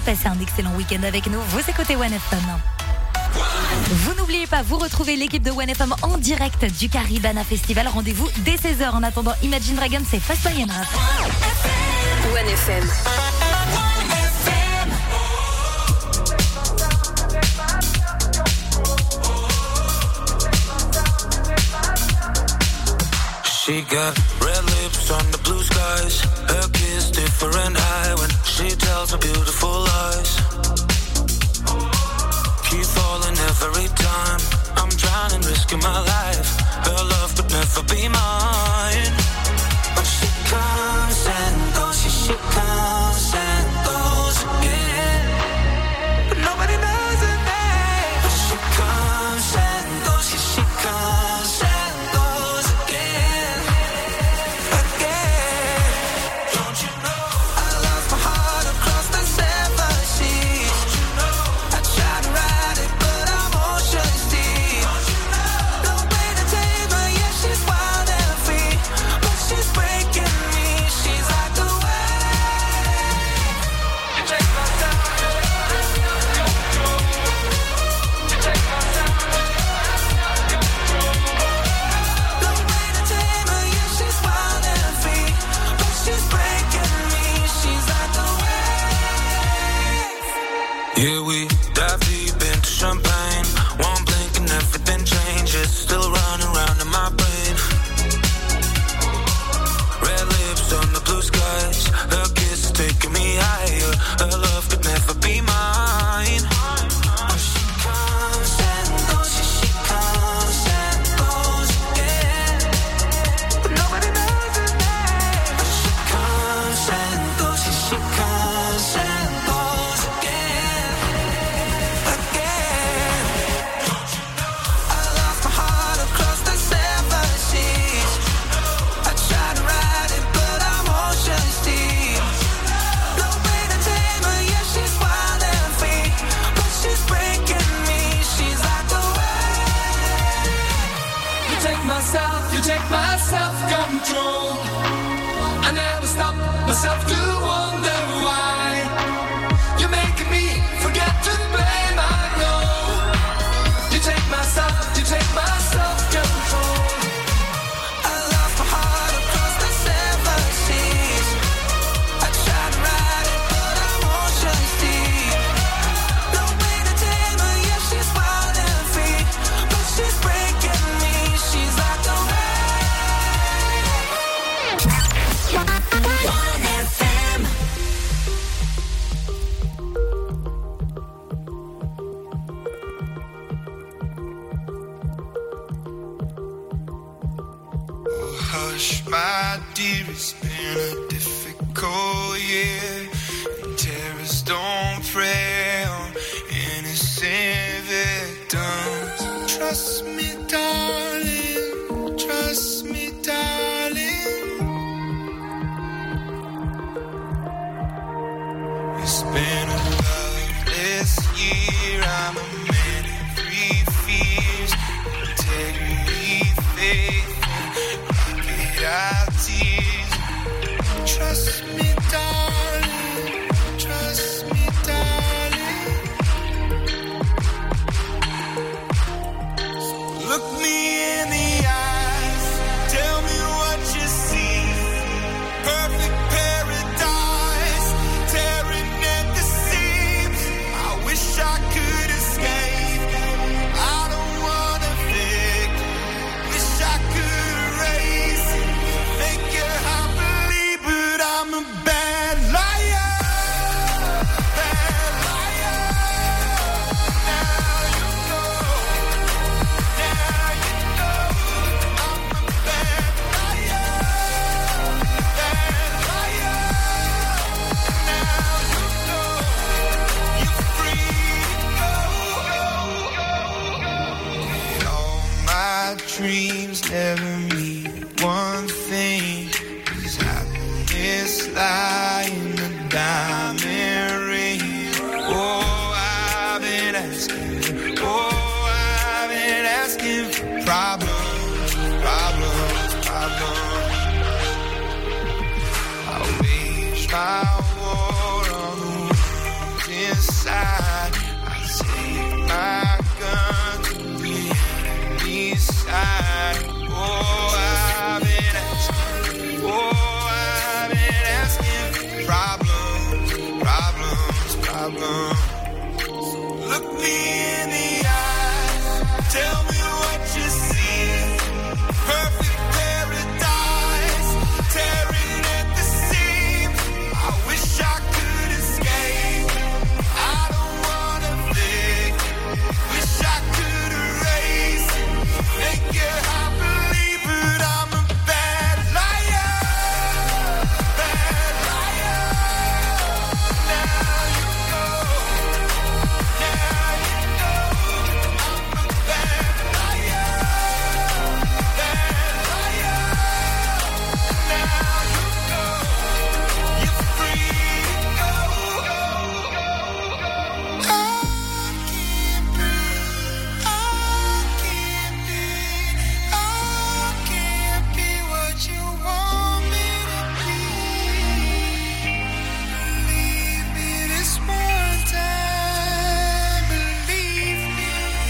passer un excellent week-end avec nous. Vous écoutez 1FM. Vous n'oubliez pas, vous retrouvez l'équipe de 1FM en direct du Caribana Festival. Rendez-vous dès 16h. En attendant, Imagine Dragons, c'est Fast By Enough. 1FM. She got red lips on the blue skies. Her kiss different high when she tells her beautiful lies. Keep falling every time. I'm drowning, risking my life. Her love could never be mine. But she comes and goes, she comes and goes again. But nobody knows her name. But she comes and goes, she comes and goes again. Again. Don't you know I lost my heart across the seven seas? Don't you know I tried to ride it, but I'm ocean's deep. Don't you know no way to tame her, yeah, she's wild and free. But she's breaking me, she's like a wave. You take my time, you take my time. No way to tame her, yeah, she's wild and free. But she's breaking me, she's like a wave. Yeah, we dive deep into champagne. One blink and everything changes. Still running around in my brain. Red lips on the blue skies. Her kiss is taking me higher. Her love could never be mine. But she comes and goes, she comes and goes again. But nobody knows her name. But she comes and goes, she comes and goes again. Again. Don't you know I lost my heart across the seven seas? I tried to ride it, but I'm ocean's deep. No way to tame her, yeah, she's wild and free. But she's breaking me, she's like a wave. You take my self-control. I never stop myself to wonder why. You're making me forget to blame, I know. You take my self-control. I lost my heart across the seven seas. I tried to ride it, but I'm ocean's deep. No way to tame her, yeah, she's wild and free. But she's breaking me, she's like a wave. 1FM. Hush, my dear, it's been a difficult year. And terrorists don't prey on innocent victims. Trust me, darling. Trust me, darling. It's been a loveless year. I'm a man of three fears: integrity, faith, out tears. Trust me, darling. Trust me, darling. So look me in the eyes. Tell me what you see. Perfect paradise, tearing at the seams. I wish I could escape. I don't wanna fake. Wish I could erase it. Make you happily, but I'm a bad liar. Bad liar. Now you know. Now you know. I'm a bad liar. Bad liar. Now you know. You're free to go. All my dreams never mean one thing. Is happiness lie in the diamond ring? Oh, I've been asking. Oh, I've been asking for problems, problems, problems. I wage my war on the my gun to the enemy's side. Oh, I've been asking problems. Look me in the eyes, tell me what you see. Perfect paradise, tearing at the seams. I wish I could escape. I don't wanna think. Wish I could erase. Make your heart believe, but I'm a bad liar. Bad liar. Now you know. Now you know. I'm a bad liar. Bad liar. Now you know. You're free to go. I can't be what you want me to be. Believe me this one time, believe me.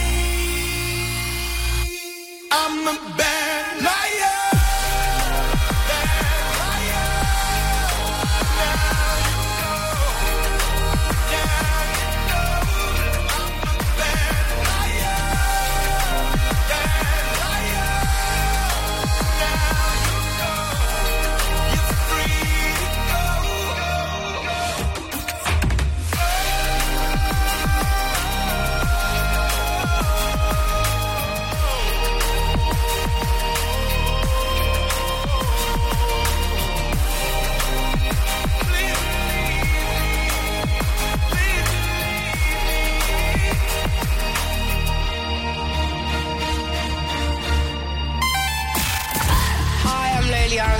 I'm a bad liar. Bad liar. Now you know. Now you know. I'm a bad liar. Bad liar. Now you know. You're free to go. Hi, I'm Leilian.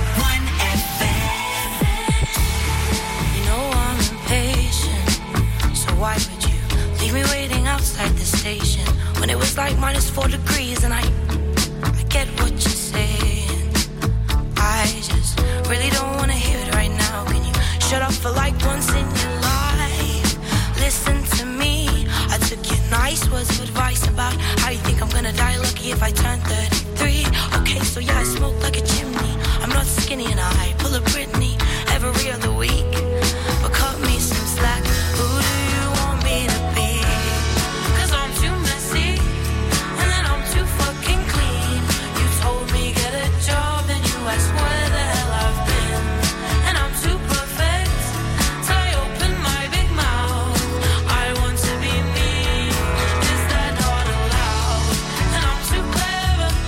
You know I'm impatient, so why would you leave me waiting outside the station when it was like -4 degrees and I get what you're saying. I just really don't want to hear it right now. Can you shut up for like once in your life? Listen to me. I took your nice words of advice about how you think I'm gonna die lucky if I turn 33. Okay, so yeah, I smoke like a chimney. I'm not skinny and I pull a Britney every other week. But cut me some slack. Who do you want me to be? 'Cause I'm too messy and then I'm too fucking clean. You told me get a job and you asked where the hell I've been. And I'm too perfect, so I open my big mouth. I want to be me, is that not allowed? And I'm too clever,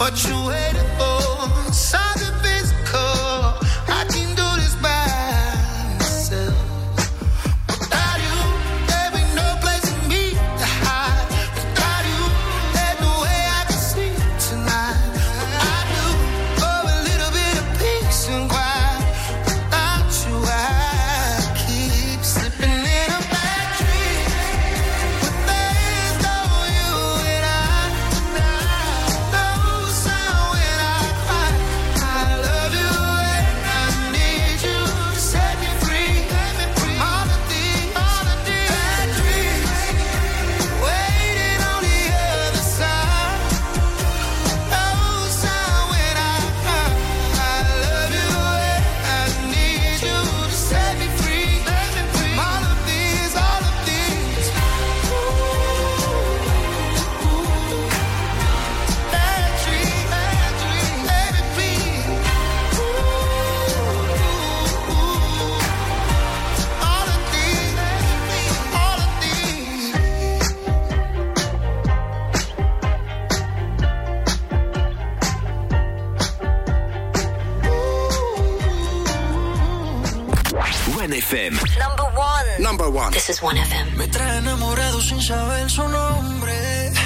what you waiting for. Something physical, I can do this by myself. Without you, there be no place for me to hide. Without you, there's no way I can sleep tonight. I do for a little bit of peace and quiet. Without you, I keep slipping in a bad dream. But there's no you and I. No sound when I cry. I love you and I need you to set me free. All of these bad dreams waiting on the other side. No sound when I cry. I love you and I need you to set me free. All of these bad dreams, baby, please. All of these. One FM. Number one. This is 1FM. Me trae enamorado sin saber su nombre.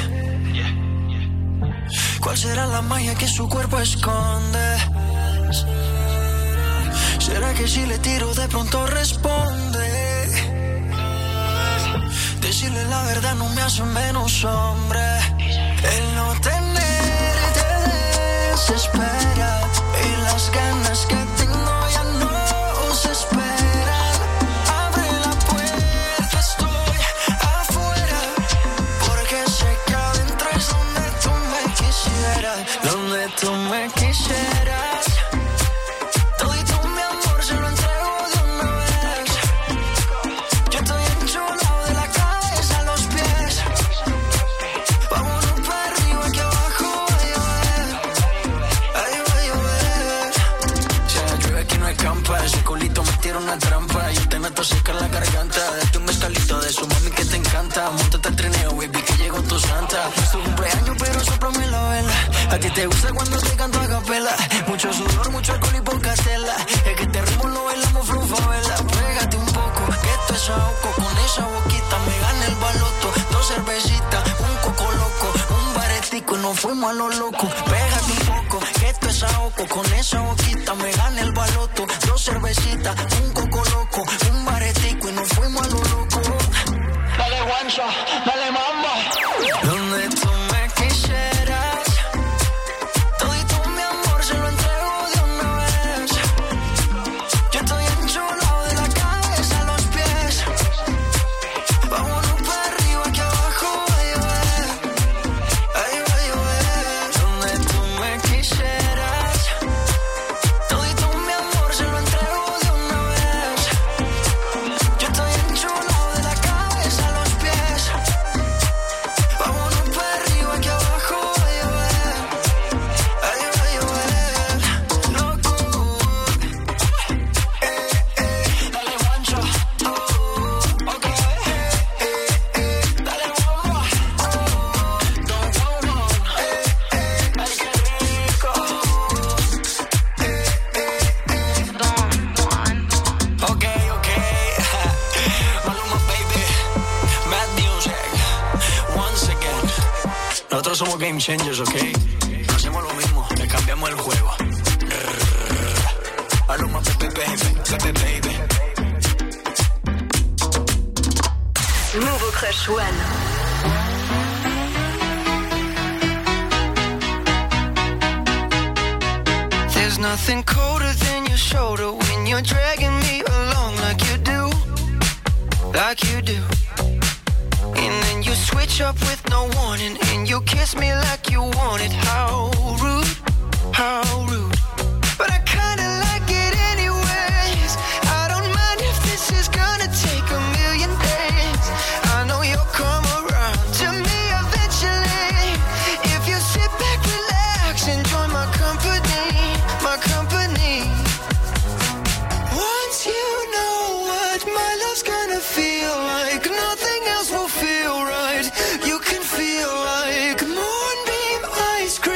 ¿Cuál será la magia que su cuerpo esconde? ¿Será que si le tiro de pronto responde? Decirle la verdad no me hace menos hombre. El no tenerte desespera y las ganas que tengo ya no se esperan. Abre la puerta, estoy afuera, porque sé que adentro es donde tú me quisieras, donde tú me quisieras. Todito mi amor se lo entrego de una vez. Yo estoy enchulado de la cabeza a los pies. Vámonos para arriba, que abajo va a llover. Ahí va a llover. Si la llueve aquí no escampa, ese culito me tira una trampa. Yo te meto seca en la garganta. Date un mezcalito de su mami que te encanta. Móntate al trineo, baby, que llegó tu santa. Es tu cumpleaños, pero sóplame la vela. A ti te gusta cuando te canto a capela. Mucho sudor, mucho alcohol y poca tela. Es que este ritmo lo bailamos flufavela. Pégate un poco, que esto es ahogo. Con esa boquita me gana el baloto. 2 cervecitas, un coco loco, un baretico y nos fuimos a lo loco. Pégate un poco, que esto es ahogo. Con esa boquita me gana el baloto. 2 cervecitas, un coco loco, un baretico y nos fuimos a lo loco. Dale guancha, dale mamba. Donde tú me quisieras, todito mi amor se lo entrego de una vez. Yo estoy enchulado de la cabeza a los pies. Vámonos para arriba, que abajo va a llover. Ahí va a llover. Donde tú me quisieras, todito mi amor se lo entrego de una vez. Yo estoy enchulado de la cabeza a los pies. Vámonos para arriba, que abajo va a llover. Ahí va a llover. Loco. Dale guancho. Ok. Dale bomba. Don't go wrong. Ay, qué rico. Ok. Maluma, baby. Mad music. Once again. Nosotros somos game changers, ok. No hacemos lo mismo, le cambiamos el juego. Maluma, baby. Nouveau Crush One. There's nothing colder than your shoulder when you're dragging me along like you do. And then you switch up with no warning, and you kiss me like you want it. How rude. But I kinda like it anyways. I don't mind if this is gonna take a million days. I know you'll come around to me eventually. If you sit back, relax, and join my company. Once you know what my love's gonna feel like, nothing else will feel right. You can feel like moonbeam ice cream.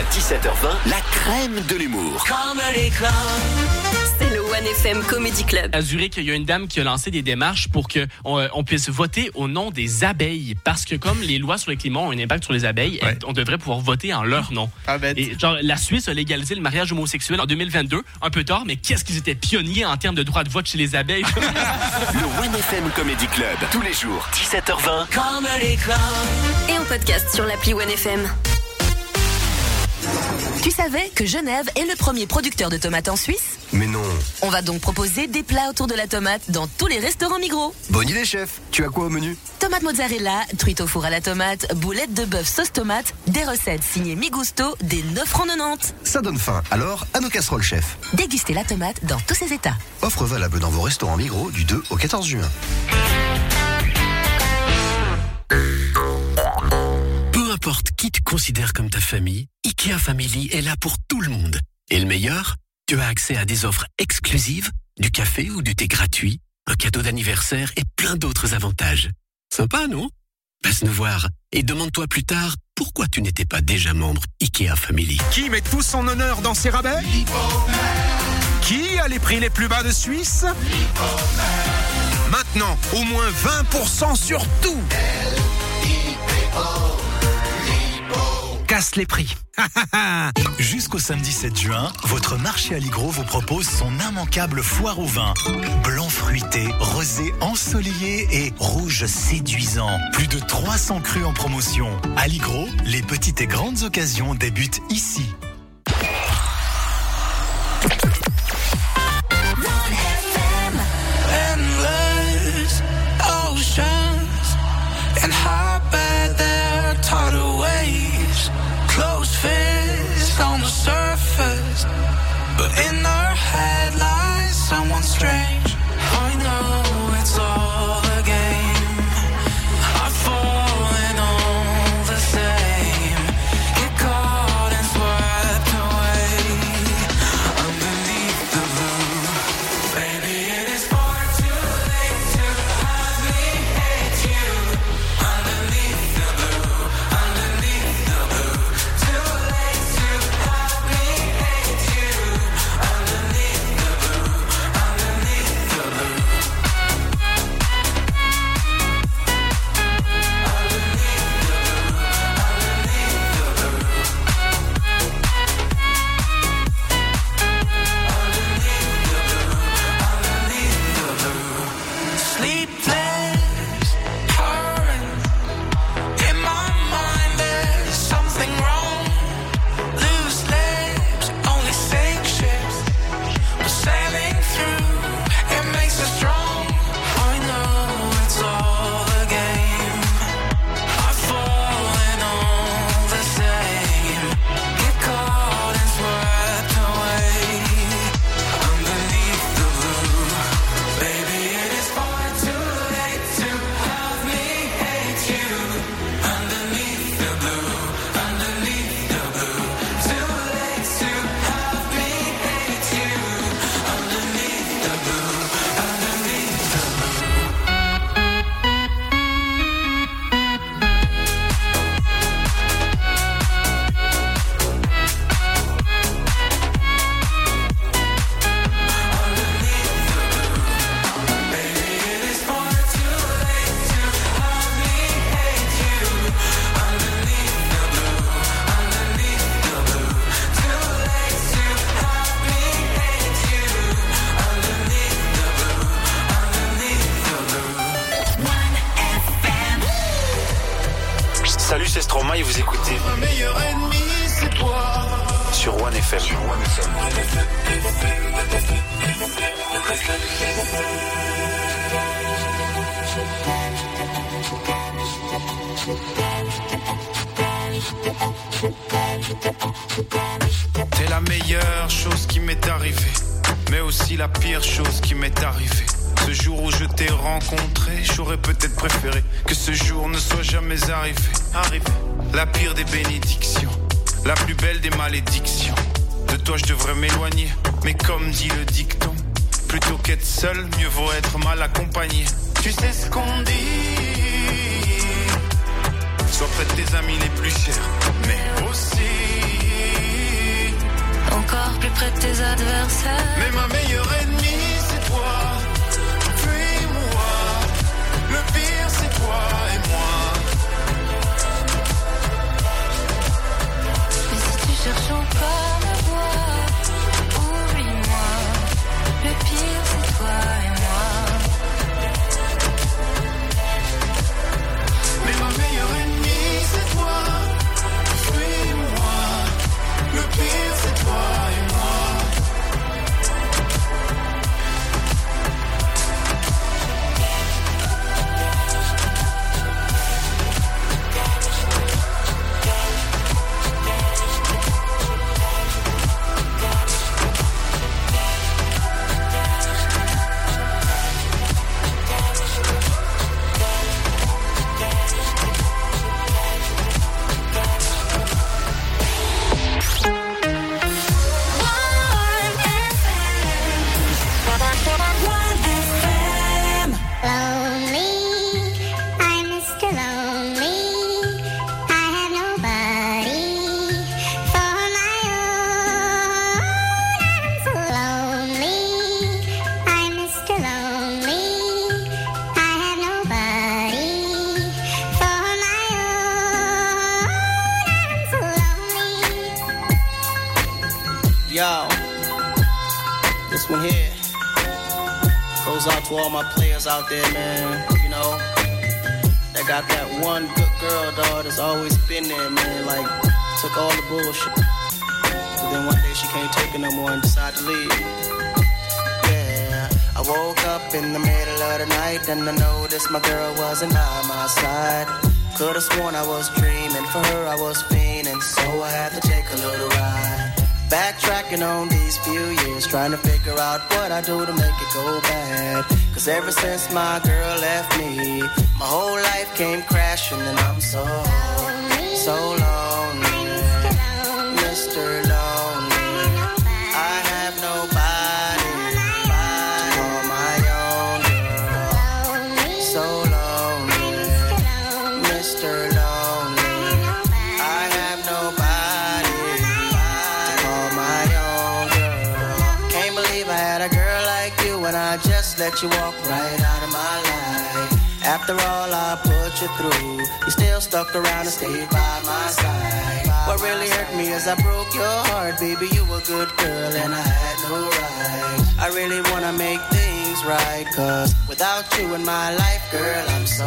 17h20, la crème de l'humour. C'est le One FM Comedy Club. À Zurich, il y a une dame qui a lancé des démarches pour qu'on puisse voter au nom des abeilles. Parce que comme les lois sur le climat ont un impact sur les abeilles, on devrait pouvoir voter en leur nom. Et genre, la Suisse a légalisé le mariage homosexuel en 2022, un peu tard, mais qu'est-ce qu'ils étaient pionniers en termes de droit de vote chez les abeilles. Le One FM Comedy Club, tous les jours, 17h20. Comedy Club. Et en podcast sur l'appli One FM. Tu savais que Genève est le premier producteur de tomates en Suisse ? Mais non. On va donc proposer des plats autour de la tomate dans tous les restaurants Migros. Bonne idée, chef. Tu as quoi au menu ? Tomate mozzarella, truite au four à la tomate, boulettes de bœuf sauce tomate, des recettes signées Migusto, des 9,90 €. Ça donne faim. Alors, à nos casseroles, chef. Dégustez la tomate dans tous ses états. Offre valable dans vos restaurants Migros du 2 au 14 juin. Peu importe qui tu considères comme ta famille, IKEA Family est là pour tout le monde. Et le meilleur, tu as accès à des offres exclusives, du café ou du thé gratuit, un cadeau d'anniversaire et plein d'autres avantages. Sympa, non ? Passe nous voir et demande-toi plus tard pourquoi tu n'étais pas déjà membre IKEA Family. Qui met tout son honneur dans ses rabais ? Qui a les prix les plus bas de Suisse ? Maintenant, au moins 20% sur tout. Casse les prix. Jusqu'au samedi 7 juin, votre marché Aligro vous propose son immanquable foire au vin. Blanc fruité, rosé ensoleillé et rouge séduisant. Plus de 300 crus en promotion. Aligro, les petites et grandes occasions débutent ici. Endless oceans and how bad they're tidal waves. Closed fists on the surface, but in her head lies someone strange. I know it's all a game. I've fallen all the same. Get caught and swept away underneath the blue. Baby, it is far too late to have me hate you. Underneath the blue, underneath the blue. Too late to have me hate you. Underneath the blue, underneath the blue. Sleepless, current. In my mind there's something wrong. Loose lips, only sink ships. We're sailing through, it makes us strong. I know it's all a game. I've fallen all the same. Get caught and swept away underneath the blue. Baby, it is far too late to have me hate you. Underneath the blue, underneath the blue. Too late to have me hate you. Underneath the blue, underneath the blue. Baby, it is far too late to have me hate you. Underneath the blue, underneath the blue. Too late to have me hate you. Underneath the blue, underneath the blue. One FM. Salut, c'est Stromae et vous écoutez Ma meilleure ennemie, c'est toi. sur One FM. T'es la meilleure chose qui m'est arrivée, mais aussi la pire chose qui m'est arrivée. Ce jour où je t'ai rencontré, j'aurais peut-être préféré que ce jour ne soit jamais arrivé. La pire des bénédictions, la plus belle des malédictions. De toi je devrais m'éloigner, mais comme dit le dicton, plutôt qu'être seul, mieux vaut être mal accompagné. Tu sais ce qu'on dit, sois près de tes amis les plus chers, mais aussi encore plus près de tes adversaires. Mais ma meilleure ennemie, c'est toi. Fuis-moi. Le pire, c'est toi et moi. Mais si tu cherches encore ma voix, oublie-moi. Le pire, c'est toi et moi. Mais ma meilleure ennemie, c'est toi. Fuis-moi. Le pire, c'est toi et moi. Yo, this one here goes out to all my players out there, man. You know, that got that one good girl, dog, that's always been there, man. Like, took all the bullshit. But then one day she can't take it no more and decided to leave. Yeah, I woke up in the middle of the night and I noticed my girl wasn't by my side. Could've sworn I was dreaming, for her I was fiending, so I had to take a little ride. Backtracking on these few years, trying to figure out what I do to make it go bad. Cause ever since my girl left me, my whole life came crashing and I'm so lonely, Mr. Lonely. I have nobody to call my own girl. So lonely, Mr. Lonely. I have nobody to call my own girl. Can't believe I had a girl like you and I just let you walk right out of my life. After all I put you through, you still stuck around and stayed by my side. What really hurt me is I broke your heart, baby, you a good girl and I had no right. I really wanna make things right, cause without you in my life, girl, I'm so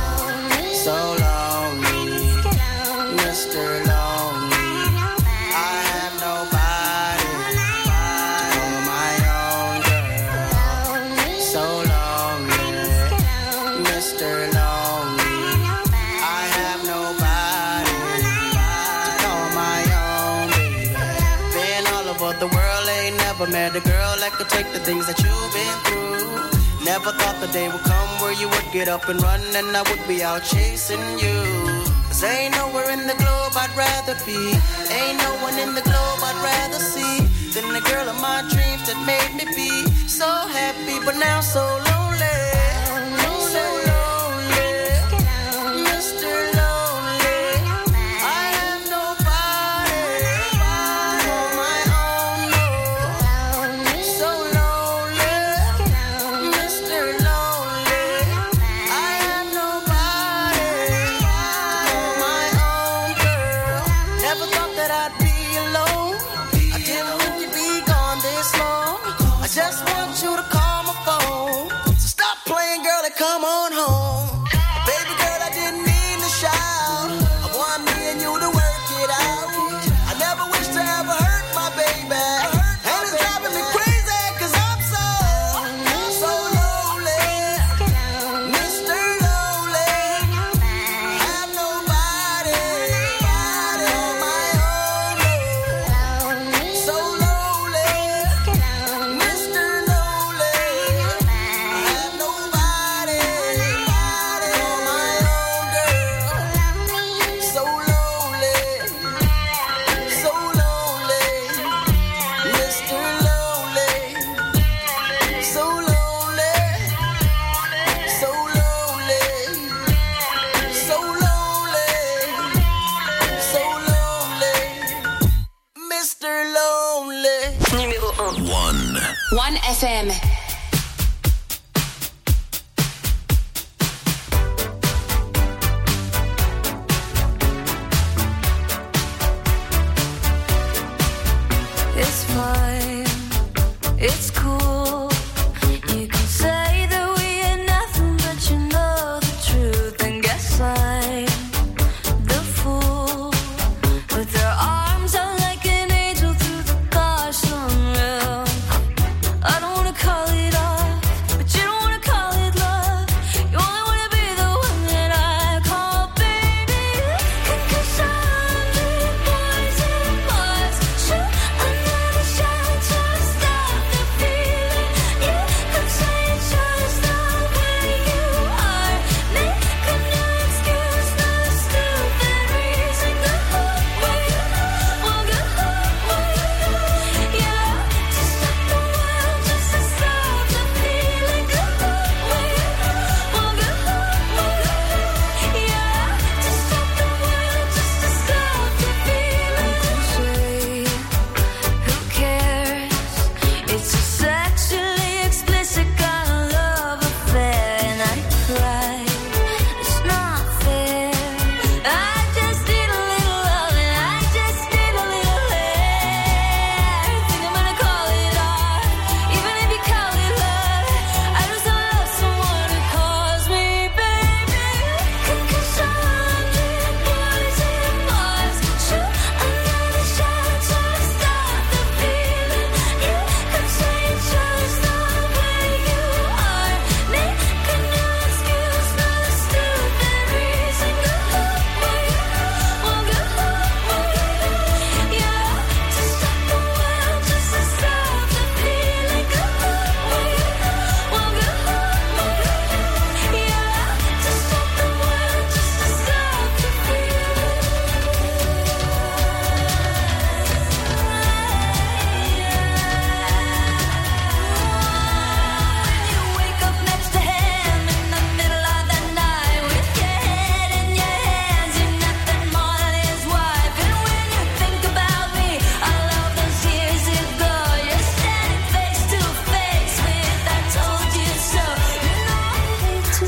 lonely, Mr. Lonely. I have nobody to call my own girl. So lonely, Mr. Lonely. I have nobody to call my own baby. Been all over the world, ain't never met a girl that could take the things that you've been through. Never thought the day would come where you would get up and run and I would be out chasing you. Cause ain't nowhere in the globe I'd rather be, ain't no one in the globe I'd rather see than the girl of my dreams that made me be so happy but now so lonely. So lonely, Mr. Lonely. I have nobody to call my own, no. So lonely, Mr. Lonely. I have nobody to call my own girl. Never thought that I'd be alone. I didn't think you'd be gone this long. I just want you to call my phone. So stop playing, girl, and come on home. Baby girl, I didn't mean to shout. I want me and you to work it out. I never wish to ever hurt my baby. And it's driving me crazy cause I'm so lonely, Mr. Lonely. Have nobody on my own. So lonely, Mr. Lonely. Have nobody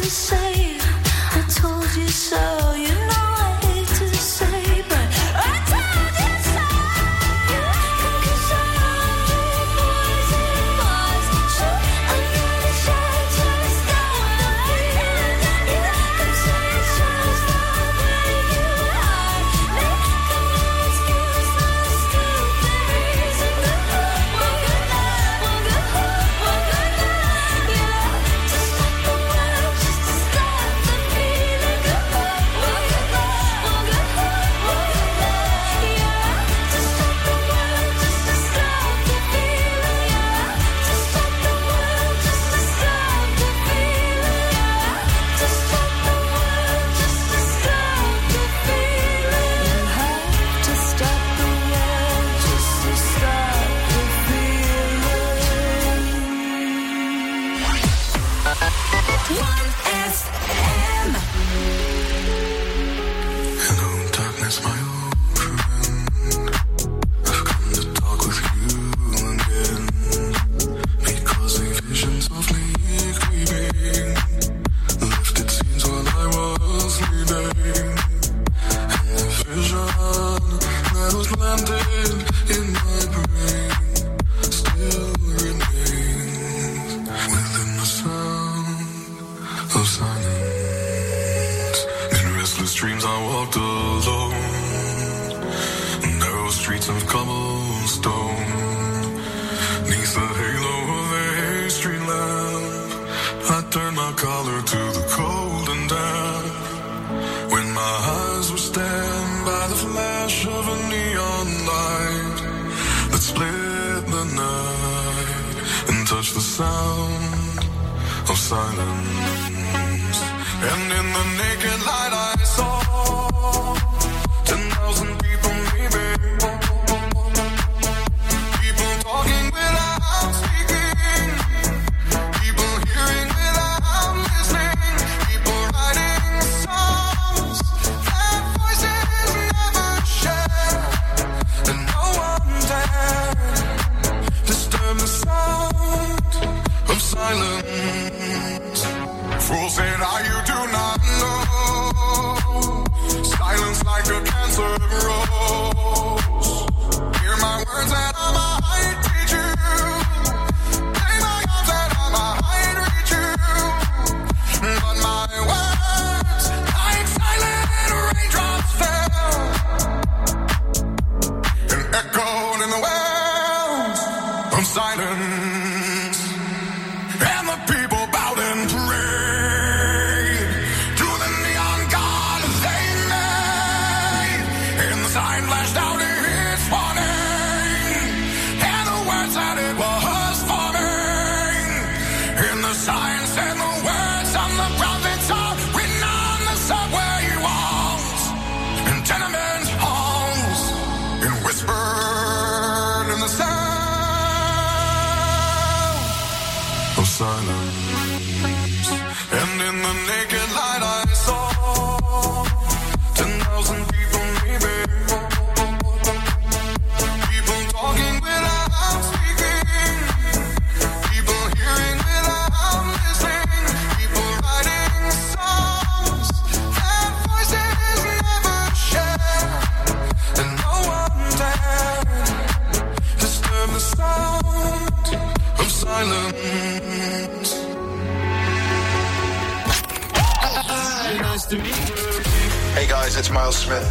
Hey guys, it's Miles Smith.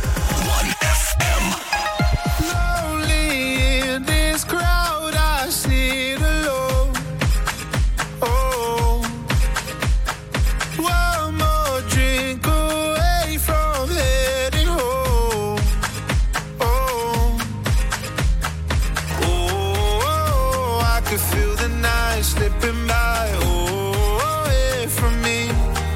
1FM. Lonely in this crowd, I sit alone. Oh, one more drink away from heading home. Oh, oh, I could feel the night slipping by. Oh, away from me.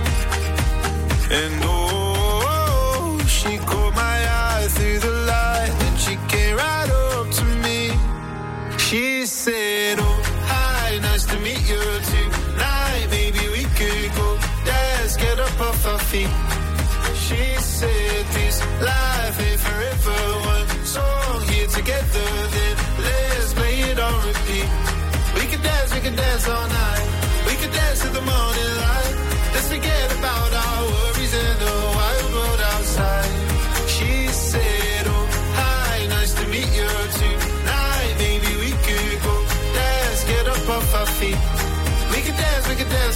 And oh, she caught my eye through the light, and she came right up to me. She said, oh, hi, nice to meet you tonight. Maybe we could go dance, get up off our feet. She said, this life ain't forever. One song here together, then let's play it on repeat. We could dance all night. We could dance to the morning light. Let's forget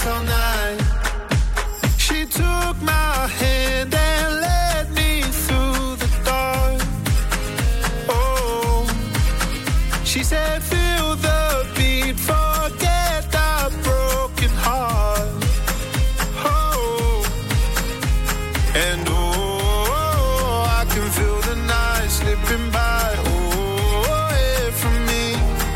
dance all night. She took my hand and led me through the dark. Oh, she said, feel the beat, forget the broken heart. Oh, and oh, I can feel the night slipping by. Oh, away from me.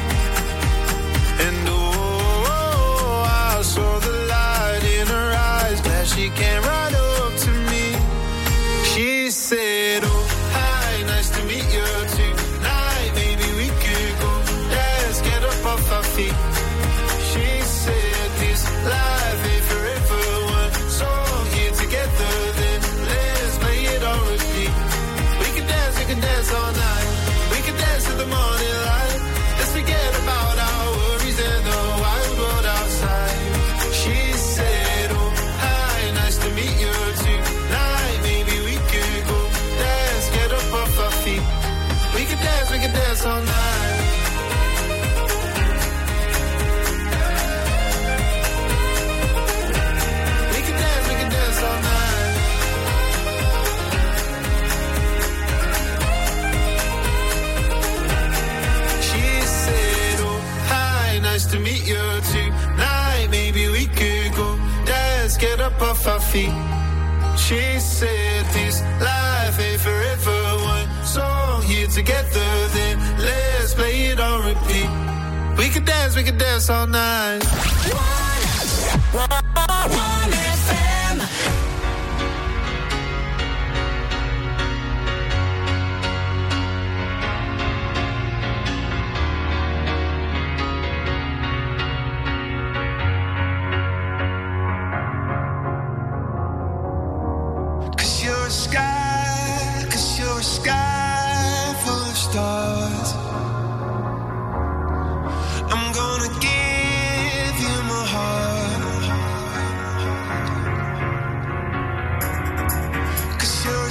And oh, I saw the light in her eyes. Glad she came right up to me. She said, oh, hi, nice to meet you tonight. Maybe we could go dance, get up off our feet. She said, this life ain't forever. One song here together, then let's play it on repeat. We can dance all night. We can dance to the morning light. Let's forget about our worries and the wild world outside. She said, oh, hi, nice to meet you tonight. Maybe we could go dance, get up off our feet. We can dance all night. We can dance all night. She said, oh, hi, nice to meet you tonight. Maybe we could go dance, get up off our feet. She said, this life ain't forever. One song here together, then let's play it on repeat. We can dance all night. Cause you're a sky full of stars. I'm gonna give you my heart. Cause you're a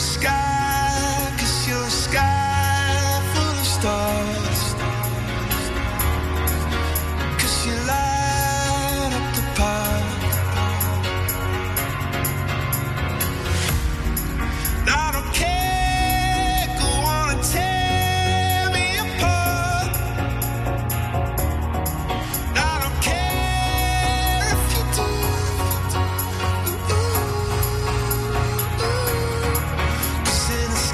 sky full of stars. Cause you light up the path. I don't care, go on and tear me apart. I don't care if you do. Cause in the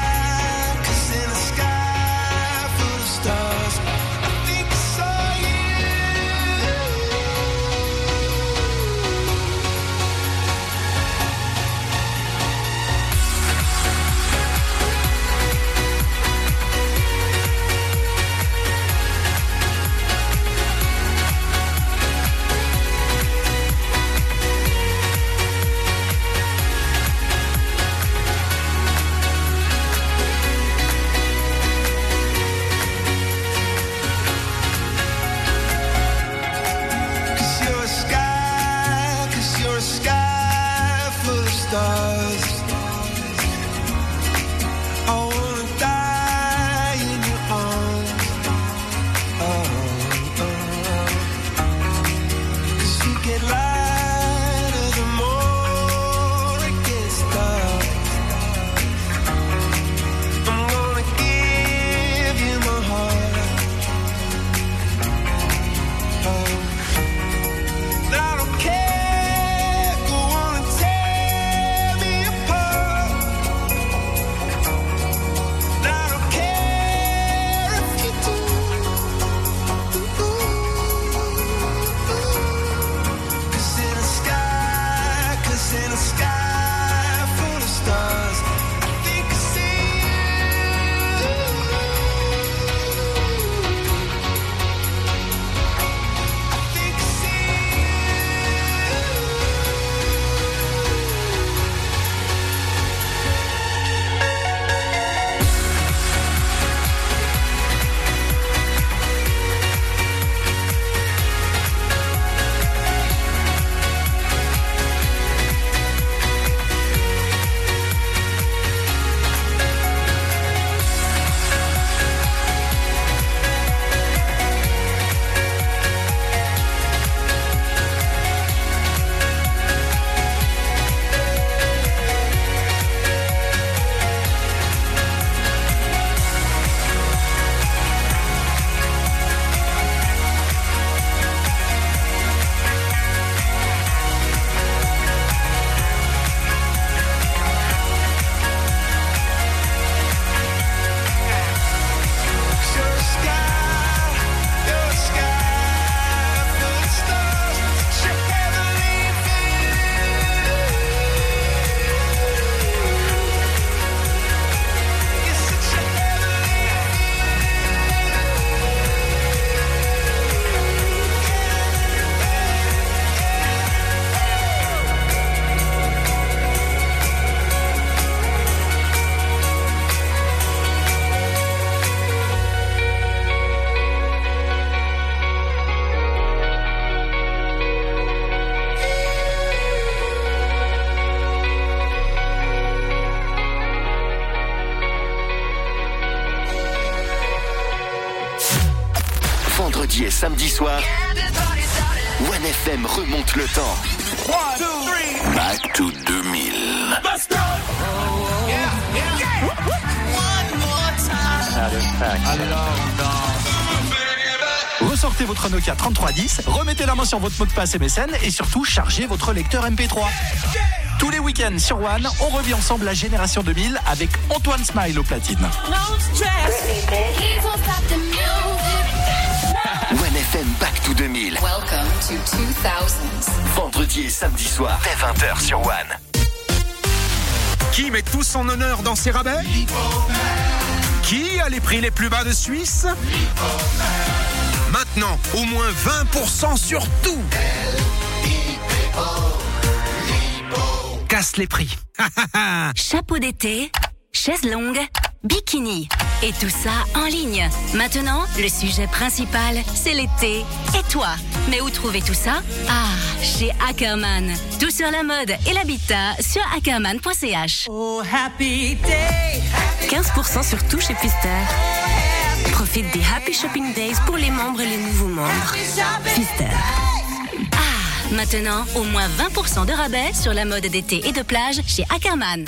sky full of stars, I think I saw you. Cause you're a sky full of stars. I wanna die in your arms. Cause you get lighter the more it gets dark. I'm gonna give you my heart. I don't care, go vendredi et samedi soir, One FM remonte le temps. 1, 2, 3. Back to 2000. Let's go. Ressortez votre Nokia 3310, remettez la main sur votre mot de passe MSN et surtout chargez votre lecteur MP3. Tous les week-ends sur One, on revit ensemble la génération 2000 avec Antoine Smile au platine. One FM Back to 2000. Welcome to 2000s. Vendredi et samedi soir, dès 20h sur One. Qui met tout son honneur dans ses rabais? Qui a les prix les plus bas de Suisse? Maintenant, au moins 20% sur tout. Casse les prix. Chapeau d'été, chaise longue, bikini. Et tout ça en ligne. Maintenant, le sujet principal, c'est l'été. Et toi? Mais où trouver tout ça? Ah, chez Ackerman. Tout sur la mode et l'habitat sur ackerman.ch. Oh, happy day. 15% sur tout chez Pfister. Profite des Happy Shopping Days pour les membres et les nouveaux membres. Pfister. Ah, maintenant, au moins 20% de rabais sur la mode d'été et de plage chez Ackerman.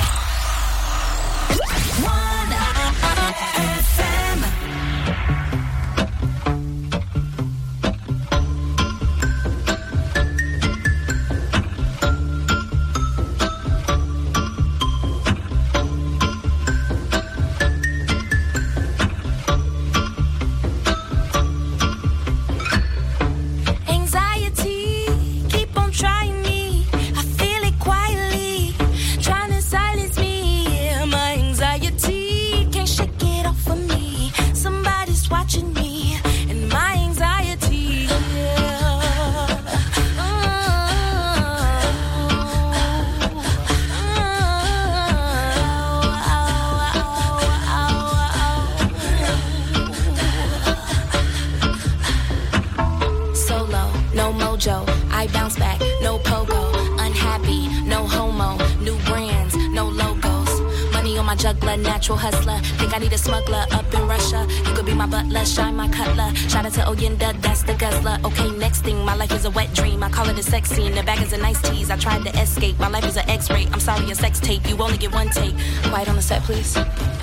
I bounce back, no pogo, unhappy, no homo, new brands, no logos. Money on my juggler, natural hustler. Think I need a smuggler up in Russia. You could be my butler, shine my cutler. Shout out to Oyenda, that's the guzzler. Okay, next thing, my life is a wet dream. I call it a sex scene. The bag is a nice tease. I tried to escape. My life is an X-ray. I'm sorry, a sex tape. You only get one take. Quiet on the set, please.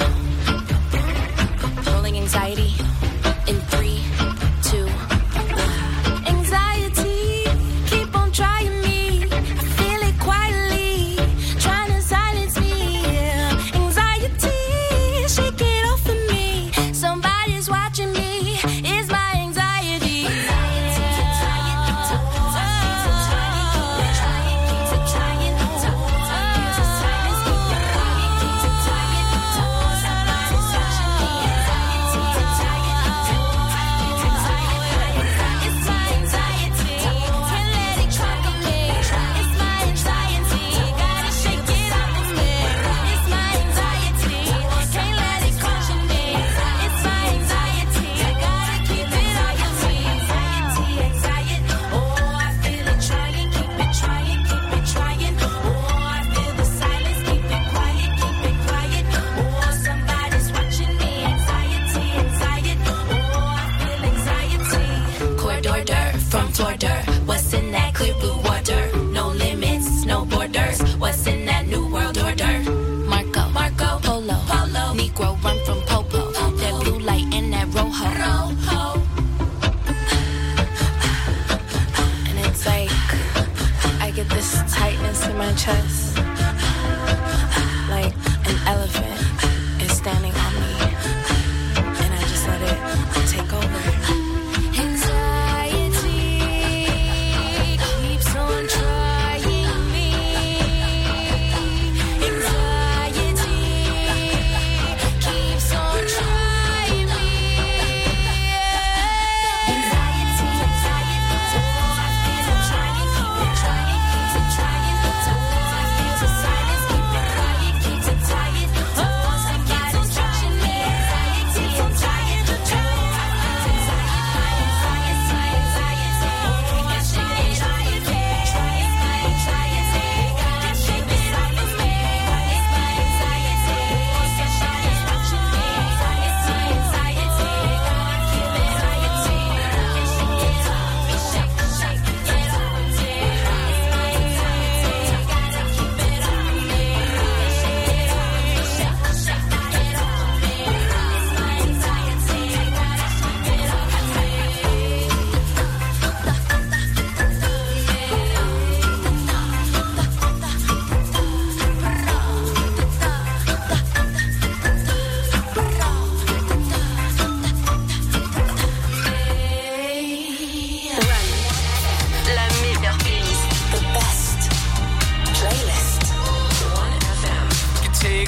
Rolling anxiety in 3, 2, 1. Anxiety, keep on trying me. I feel it quietly, trying to silence me. Anxiety, shake it off of me. Somebody's watching me. It's my anxiety. From Florida, what's in that clear blue water? No limits, no borders. What's in that new world order? Marco, Polo, Negro run from Popo. That blue light and that rojo. And it's like I get this tightness in my chest, like an elephant is standing on me, and I just let it take over. Oh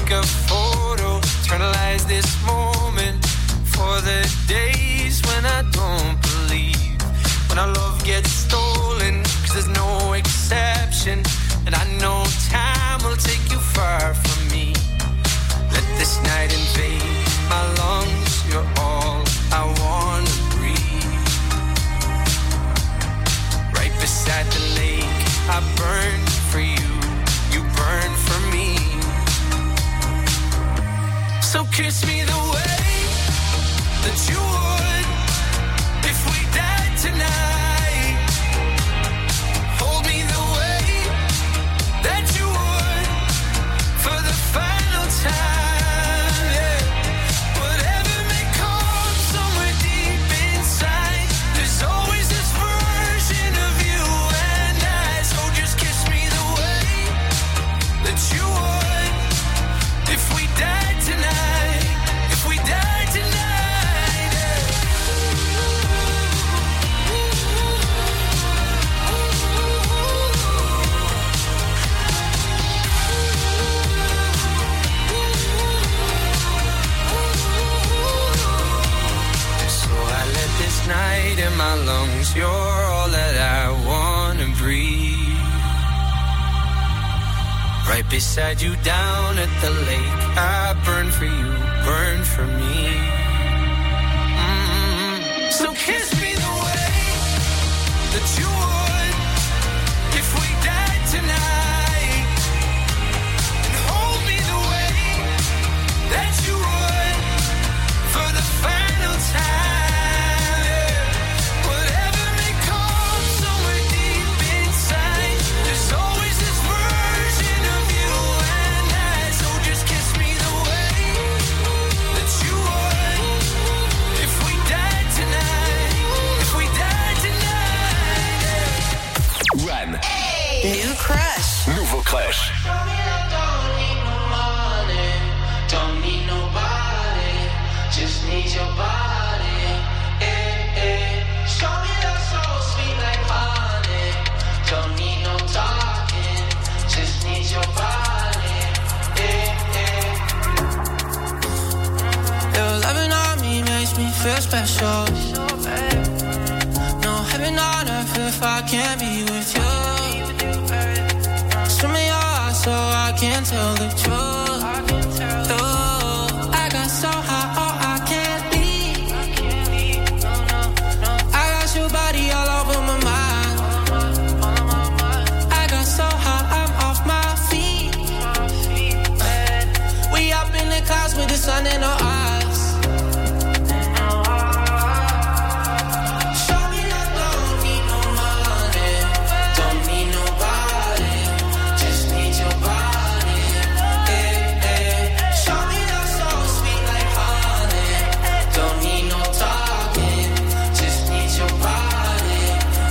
take a photo, eternalize this moment for the days when I don't believe, when our love gets stolen, 'cause there's no exception, and I know time will take you far from me. Let this night invade my lungs, you're all I wanna breathe. Right beside the lake, I burn for you, you burn for me. So kiss me the way that you would if we died tonight. Hold me the way that you would for the final time. Yeah. Whatever may come somewhere deep inside, there's always this version of you and I. So just kiss me the way that you would if we died tonight. If we died tonight. Yeah. So I let this night in my lungs, you're all that I wanna breathe. Right beside you down at the lake, I burn for you, burn for me. So kiss me the way that you would if we died tonight, and hold me the way that you would for the final time. Yeah. Whatever may come somewhere deep inside, there's always this version of you and I. So just kiss me the way that you would if we died tonight. If we died tonight. Yeah. One. New crush. Nouveau crush. Don't need nobody, just need your body. Show me love so sweet like honey. Don't need no talking, just need your body. Your loving on me makes me feel special. No heaven on earth if I can't be with you. Swim in your eyes so I can tell the truth. I got so high, oh I can't leave. I got your body all over my mind. I got so high, I'm off my feet. We up in the clouds with the sun in our eyes. Show me I don't need no money, don't need nobody, just need your body. Show me love so sweet like honey. Don't need no talking, just need your body.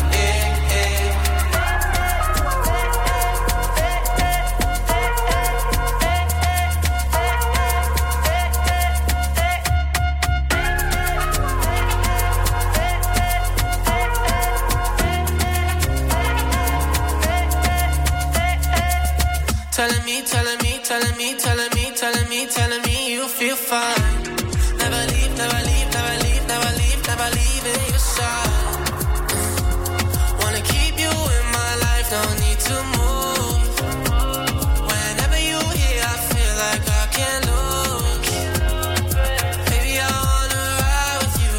Telling me, telling me, telling me, telling me, telling me, telling me you feel fine. Never leave, never leave, never leave, never leave, never leave in your side. Wanna keep you in my life, no need to move. Whenever you here, I feel like I can't lose. Baby, I wanna ride with you,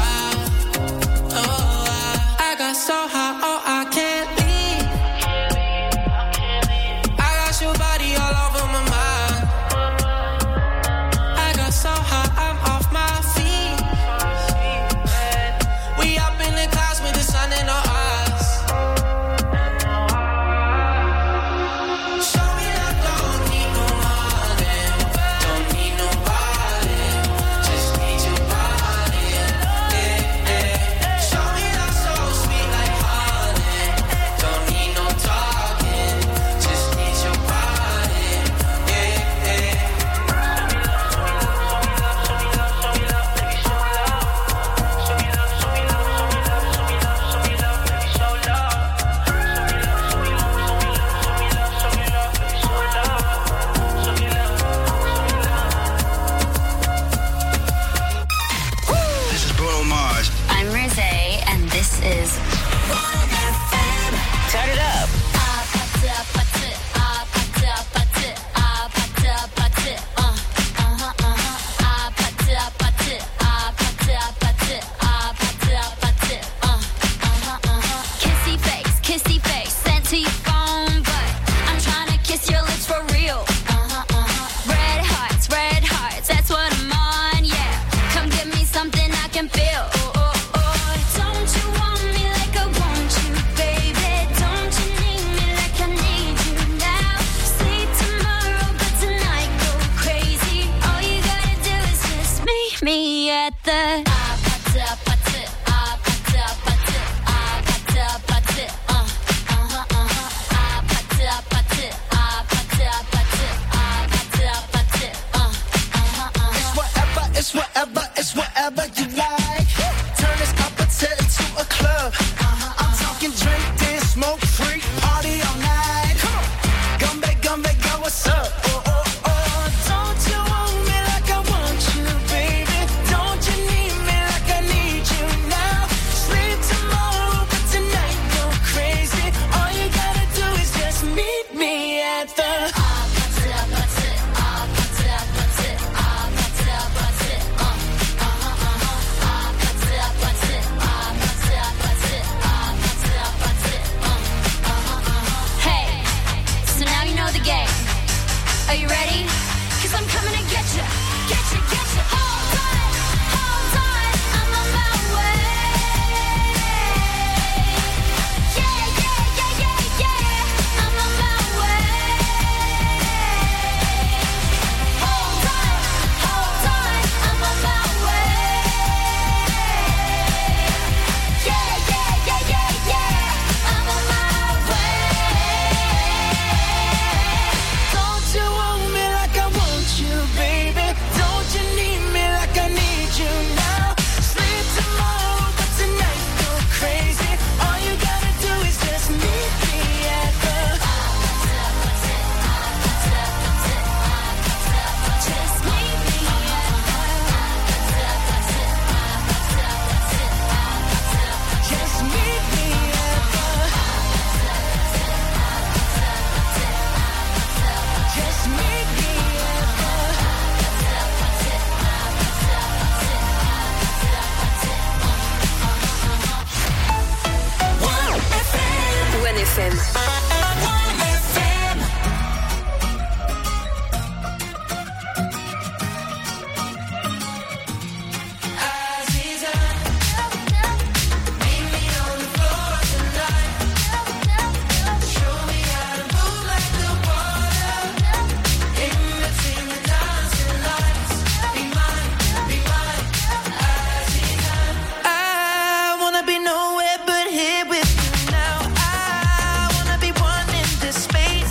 I got so high, oh I can't leave. I got your body all over my mind. I got so high, I'm off my feet. We up at the Hey, so now you know the game. Are you ready? 'Cause I'm coming to get you, get you, get you. Hold on, I'm on my way. Yeah, yeah, yeah, yeah, yeah, I'm on my way. Hold on, I'm on my way. Yeah, yeah, yeah, yeah, yeah, I'm on my way. Don't you want me like I want you, baby? Don't you need me like I need you now? Sleep tomorrow, but tonight go crazy. All you gotta do is just meet me at the Just meet me Just meet me at the Just meet me at the 1FM. I wanna be nowhere but here with you now. I wanna be one in this space.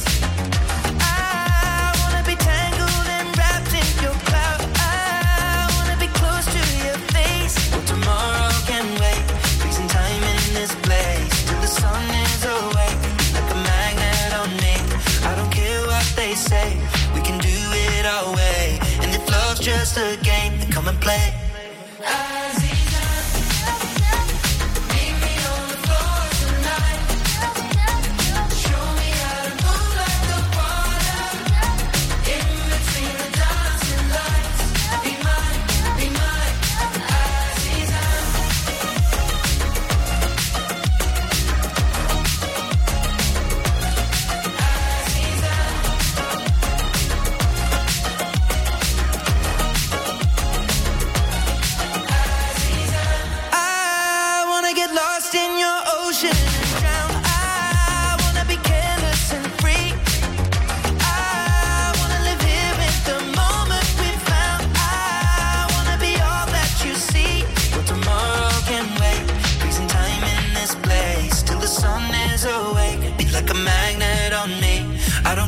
I wanna be tangled and wrapped in your cloud. I wanna be close to your face. Well, tomorrow can wait. Freezing time in this place till the sun is awake. Like a magnet on me. I don't care what they say. We can do it our way. And if love's just a game, then come and play. I wanna get lost in your ocean and drown. I wanna be careless and free. I wanna live here with the moment we found. I wanna be all that you see. But tomorrow can wait. Freezing time in this place till the sun is awake. Be like a magnet